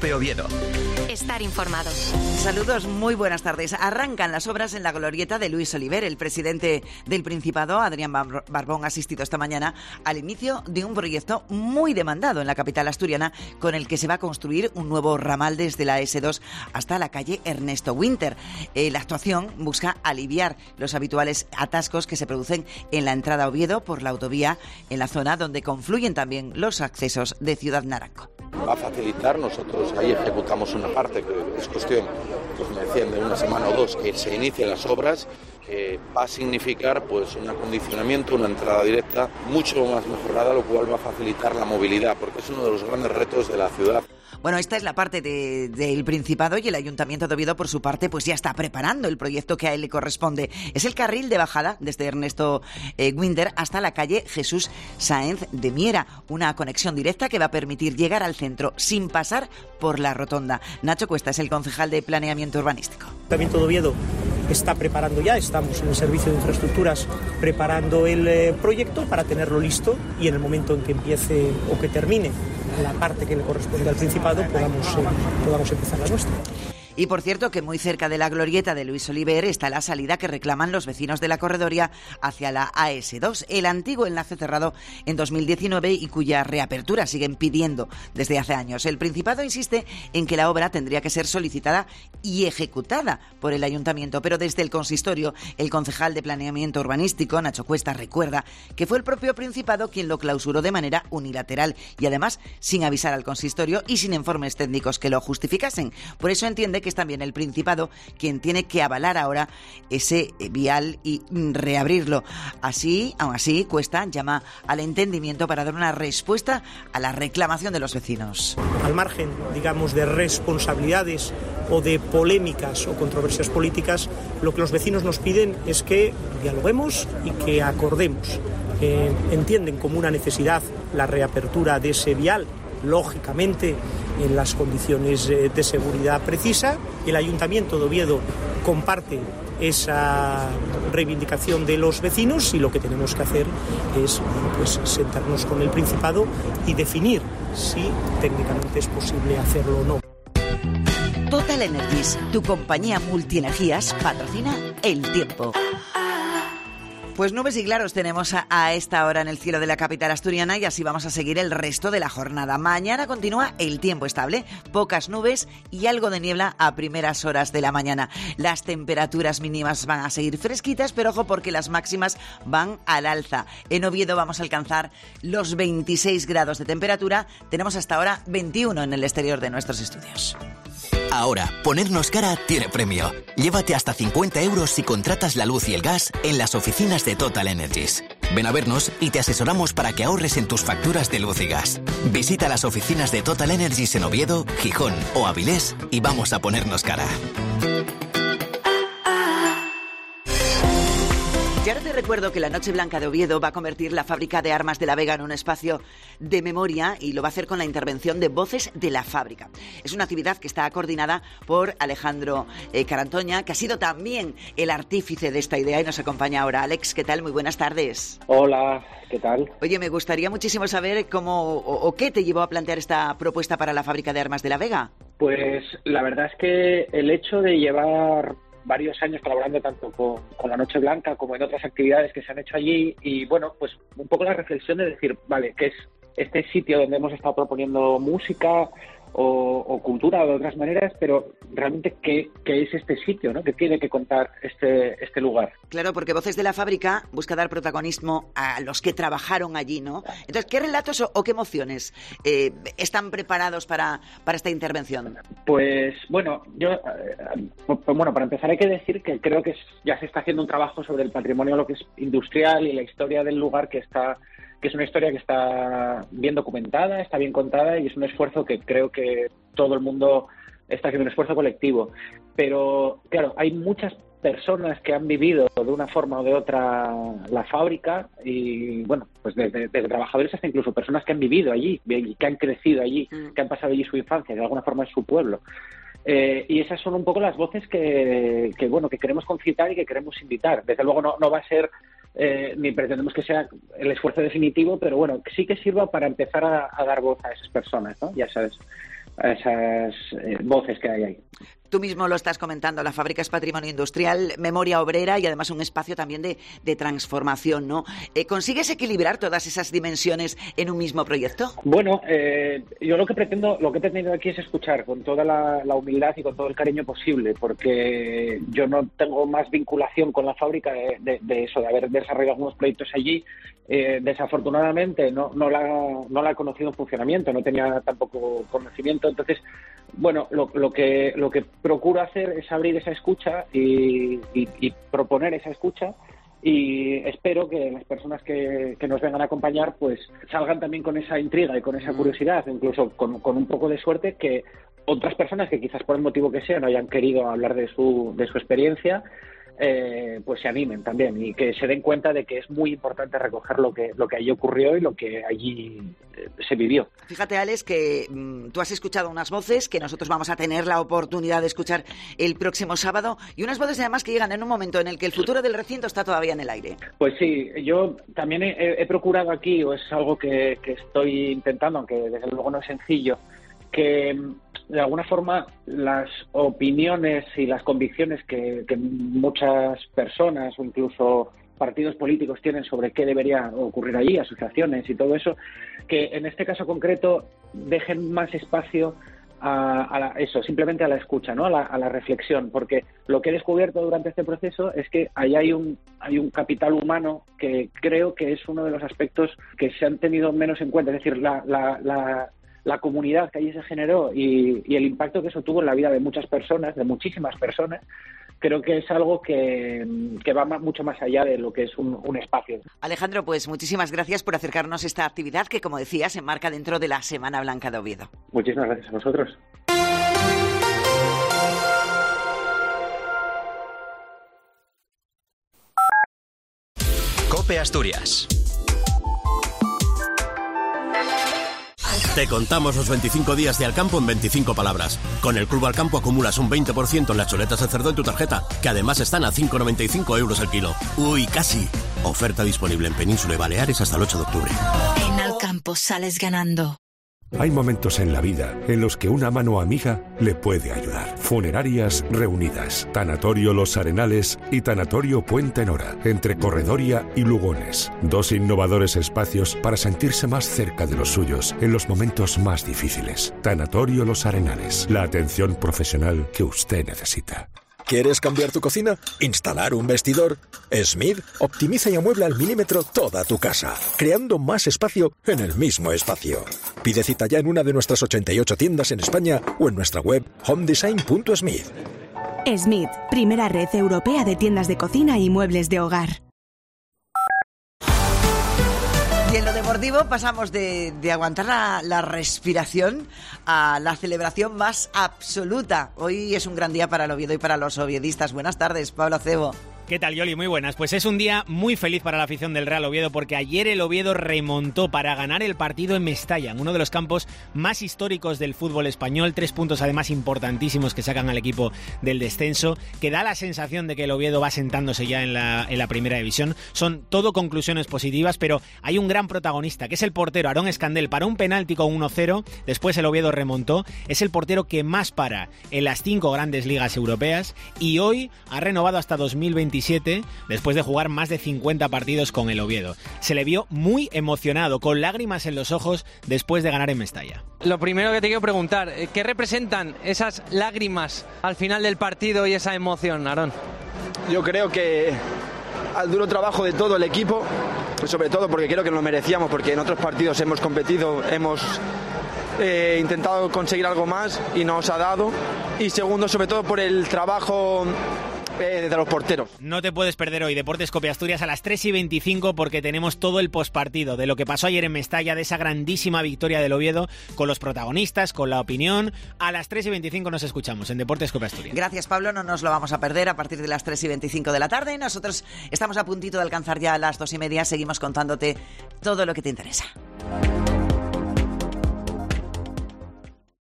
de Oviedo. Estar informado. Saludos, muy buenas tardes. Arrancan las obras en la glorieta de Luis Oliver. El presidente del Principado, Adrián Barbón, ha asistido esta mañana al inicio de un proyecto muy demandado en la capital asturiana, con el que se va a construir un nuevo ramal desde la S2 hasta la calle Ernesto Winter. La actuación busca aliviar los habituales atascos que se producen en la entrada a Oviedo por la autovía, en la zona donde confluyen también los accesos de Ciudad Naranco. Va a facilitar, nosotros ahí ejecutamos una parte que es cuestión, pues me decían, de una semana o dos que se inicien las obras, que va a significar pues un acondicionamiento, una entrada directa mucho más mejorada, lo cual va a facilitar la movilidad, porque es uno de los grandes retos de la ciudad. Bueno, esta es la parte del Principado, y el Ayuntamiento de Oviedo, por su parte, pues ya está preparando el proyecto que a él le corresponde. Es el carril de bajada desde Ernesto Winter hasta la calle Jesús Sáenz de Miera, una conexión directa que va a permitir llegar al centro sin pasar por la rotonda. Nacho Cuesta es el concejal de Planeamiento Urbanístico. El Ayuntamiento de Oviedo está preparando ya, estamos en el Servicio de Infraestructuras preparando el proyecto para tenerlo listo, y en el momento en que empiece o que termine la parte que le corresponde al Principado podamos empezar la nuestra. Y por cierto, que muy cerca de la glorieta de Luis Oliver está la salida que reclaman los vecinos de la Corredoria hacia la AS2, el antiguo enlace cerrado en 2019 y cuya reapertura siguen pidiendo desde hace años. El Principado insiste en que la obra tendría que ser solicitada y ejecutada por el Ayuntamiento, pero desde el consistorio, el concejal de Planeamiento Urbanístico, Nacho Cuesta, recuerda que fue el propio Principado quien lo clausuró de manera unilateral y además sin avisar al consistorio y sin informes técnicos que lo justificasen. Por eso entiende que es también el Principado quien tiene que avalar ahora ese vial y reabrirlo. Aún así, Cuesta llama al entendimiento para dar una respuesta a la reclamación de los vecinos. Al margen, digamos, de responsabilidades o de polémicas o controversias políticas, lo que los vecinos nos piden es que dialoguemos y que acordemos. Entienden como una necesidad la reapertura de ese vial, lógicamente en las condiciones de seguridad precisa. El Ayuntamiento de Oviedo comparte esa reivindicación de los vecinos, y lo que tenemos que hacer es pues sentarnos con el Principado y definir si técnicamente es posible hacerlo o no. Total Energies, tu compañía multienergías, patrocina El Tiempo. Pues nubes y claros tenemos a esta hora en el cielo de la capital asturiana, y así vamos a seguir el resto de la jornada. Mañana continúa el tiempo estable, pocas nubes y algo de niebla a primeras horas de la mañana. Las temperaturas mínimas van a seguir fresquitas, pero ojo porque las máximas van al alza. En Oviedo vamos a alcanzar los 26 grados de temperatura, tenemos hasta ahora 21 en el exterior de nuestros estudios. Ahora, ponernos cara tiene premio. Llévate hasta 50 euros si contratas la luz y el gas en las oficinas de Total Energies. Ven a vernos y te asesoramos para que ahorres en tus facturas de luz y gas. Visita las oficinas de Total Energies en Oviedo, Gijón o Avilés y vamos a ponernos cara. Y ahora te recuerdo que la Noche Blanca de Oviedo va a convertir la fábrica de armas de La Vega en un espacio de memoria, y lo va a hacer con la intervención de Voces de la Fábrica. Es una actividad que está coordinada por Alejandro Carantoña, que ha sido también el artífice de esta idea y nos acompaña ahora. Alex, ¿qué tal? Muy buenas tardes. Hola, ¿qué tal? Oye, me gustaría muchísimo saber cómo o qué te llevó a plantear esta propuesta para la fábrica de armas de La Vega. Pues la verdad es que el hecho de llevar varios años colaborando tanto con la Noche Blanca como en otras actividades que se han hecho allí, y bueno, pues un poco la reflexión de decir, vale, ¿qué es este sitio donde hemos estado proponiendo música o cultura de otras maneras, pero realmente qué es este sitio, ¿no? ¿Qué tiene que contar este lugar? Claro, porque Voces de la Fábrica busca dar protagonismo a los que trabajaron allí, ¿no? Entonces, ¿qué relatos o qué emociones están preparados para esta intervención? Pues bueno, para empezar hay que decir que creo que ya se está haciendo un trabajo sobre el patrimonio, lo que es industrial, y la historia del lugar, que es una historia que está bien documentada, está bien contada, y es un esfuerzo que creo que todo el mundo está haciendo, un esfuerzo colectivo. Pero claro, hay muchas personas que han vivido de una forma o de otra la fábrica, y bueno, pues desde trabajadores hasta incluso personas que han vivido allí, que han crecido allí, que han pasado allí su infancia, de alguna forma es su pueblo. Y esas son un poco las voces que queremos concitar y que queremos invitar. Desde luego no va a ser ni pretendemos que sea el esfuerzo definitivo, pero bueno, sí que sirva para empezar a dar voz a esas personas, ¿no? Ya sabes, voces que hay ahí. Tú mismo lo estás comentando, la fábrica es patrimonio industrial, memoria obrera y además un espacio también de transformación, ¿no? ¿Consigues equilibrar todas esas dimensiones en un mismo proyecto? Bueno, yo lo que he pretendido aquí es escuchar con toda la humildad y con todo el cariño posible, porque yo no tengo más vinculación con la fábrica de eso, de haber desarrollado algunos proyectos allí. Desafortunadamente no la he conocido en funcionamiento, no tenía tampoco conocimiento. Entonces, bueno, lo que procuro hacer es abrir esa escucha y proponer esa escucha, y espero que las personas que nos vengan a acompañar pues salgan también con esa intriga y con esa curiosidad, incluso con un poco de suerte, que otras personas que quizás por el motivo que sea no hayan querido hablar de su experiencia, pues se animen también y que se den cuenta de que es muy importante recoger lo que allí ocurrió y lo que allí se vivió. Fíjate, Alex, que tú has escuchado unas voces que nosotros vamos a tener la oportunidad de escuchar el próximo sábado, y unas voces además que llegan en un momento en el que el futuro del recinto está todavía en el aire. Pues sí, yo también he procurado aquí, o es algo que estoy intentando, aunque desde luego no es sencillo, que de alguna forma las opiniones y las convicciones que muchas personas o incluso partidos políticos tienen sobre qué debería ocurrir allí, asociaciones y todo eso, que en este caso concreto dejen más espacio simplemente a la escucha, ¿no? A la reflexión, porque lo que he descubierto durante este proceso es que ahí hay un capital humano que creo que es uno de los aspectos que se han tenido menos en cuenta, es decir, la comunidad que allí se generó y el impacto que eso tuvo en la vida de muchas personas, de muchísimas personas. Creo que es algo que va mucho más allá de lo que es un espacio. Alejandro, pues muchísimas gracias por acercarnos a esta actividad que, como decía, se enmarca dentro de la Semana Blanca de Oviedo. Muchísimas gracias a vosotros. COPE Asturias. Te contamos los 25 días de Alcampo en 25 palabras. Con el Club Alcampo acumulas un 20% en las chuletas de cerdo en tu tarjeta, que además están a 5,95 € el kilo. ¡Uy, casi! Oferta disponible en Península y Baleares hasta el 8 de octubre. En Alcampo sales ganando. Hay momentos en la vida en los que una mano amiga le puede ayudar. Funerarias Reunidas, Tanatorio Los Arenales y Tanatorio Puente Nora, entre Corredoria y Lugones. 2 innovadores espacios para sentirse más cerca de los suyos en los momentos más difíciles. Tanatorio Los Arenales, la atención profesional que usted necesita. ¿Quieres cambiar tu cocina? ¿Instalar un vestidor? Smith optimiza y amuebla al milímetro toda tu casa, creando más espacio en el mismo espacio. Pide cita ya en una de nuestras 88 tiendas en España o en nuestra web homedesign.smith. Smith, primera red europea de tiendas de cocina y muebles de hogar. Y en lo deportivo pasamos de aguantar la respiración a la celebración más absoluta. Hoy es un gran día para el Oviedo y para los oviedistas. Buenas tardes, Pablo Acebo. ¿Qué tal, Yoli? Muy buenas. Pues es un día muy feliz para la afición del Real Oviedo, porque ayer el Oviedo remontó para ganar el partido en Mestalla, en uno de los campos más históricos del fútbol español. 3 puntos además importantísimos que sacan al equipo del descenso, que da la sensación de que el Oviedo va sentándose ya en la primera división. Son todo conclusiones positivas, pero hay un gran protagonista, que es el portero Aarón Escandel. Para un penalti con 1-0, después el Oviedo remontó. Es el portero que más para en las 5 grandes ligas europeas, y hoy ha renovado hasta 2027, después de jugar más de 50 partidos con el Oviedo. Se le vio muy emocionado, con lágrimas en los ojos, después de ganar en Mestalla. Lo primero que te quiero preguntar, ¿qué representan esas lágrimas al final del partido y esa emoción, Aarón? Yo creo que al duro trabajo de todo el equipo, pues sobre todo porque creo que nos merecíamos, porque en otros partidos hemos competido, hemos intentado conseguir algo más y no nos ha dado. Y segundo, sobre todo por el trabajo de los porteros. No te puedes perder hoy Deportes COPE Asturias a las 3:25, porque tenemos todo el postpartido de lo que pasó ayer en Mestalla, de esa grandísima victoria del Oviedo, con los protagonistas, con la opinión. A las 3:25 nos escuchamos en Deportes COPE Asturias. Gracias, Pablo, no nos lo vamos a perder a partir de las 3:25 de la tarde. Nosotros estamos a puntito de alcanzar ya las 2:30. Seguimos contándote todo lo que te interesa.